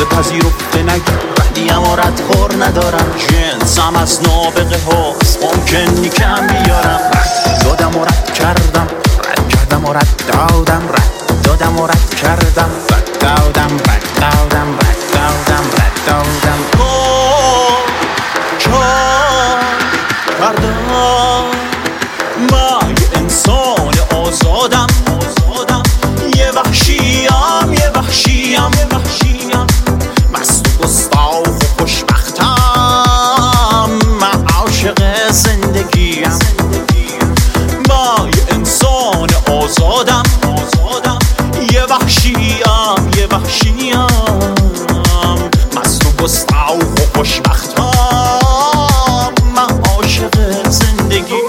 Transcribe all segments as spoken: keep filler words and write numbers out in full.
موزه پذیرفته نگی ردیم و ردخور ندارم جنسم از نابغه هاست ممکنی کم بیارم رد دادم و رد کردم رد کردم و رد دادم رد دادم و رد کردم رد دادم رد دادم رد دادم رد دادم چار کردم من یه انسان آزادم یه وحشیم یه وحشیم یه وحشیم مست و گستاخ و خوشبختم من عاشق زندگیم من یه انسان آزادم یه وحشیم یه وحشیم مست و گستاخ و خوشبختم من عاشق زندگیم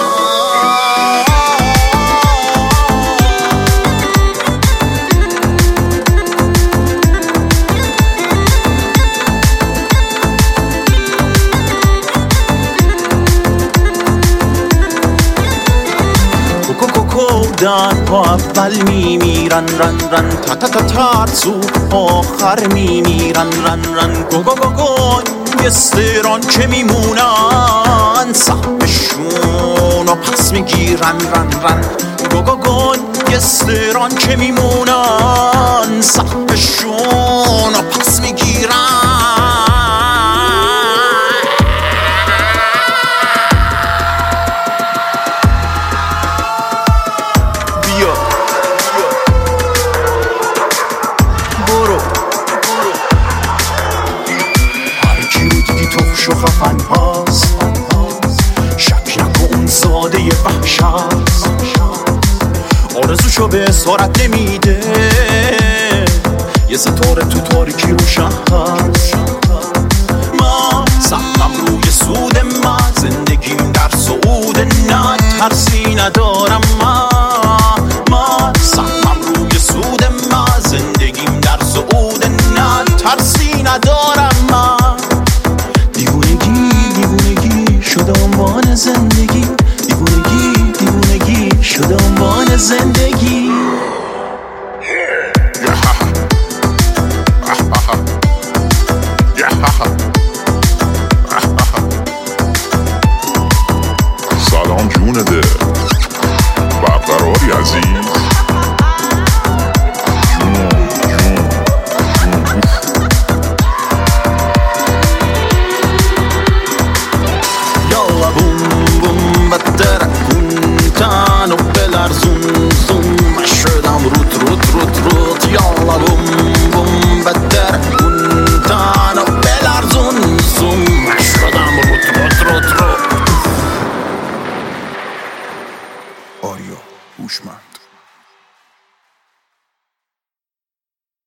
دان پا اول میمیرن رن رن تا تا تا ترسو آخر میمیرن رن رن گو گو گو گو گستران که میمونن سهمشون و پس میگیرن رن رن گو گو گو گستران که میمونن سهمشون و پس میگیرن و خفن هاست شک نکن اون زاده وحش هست آرزوشو به اسارت نمیده یه ستاره تو تاریکی روشن هست من سهمم روی سود من زندگیم در سعود نه ترسی ندارم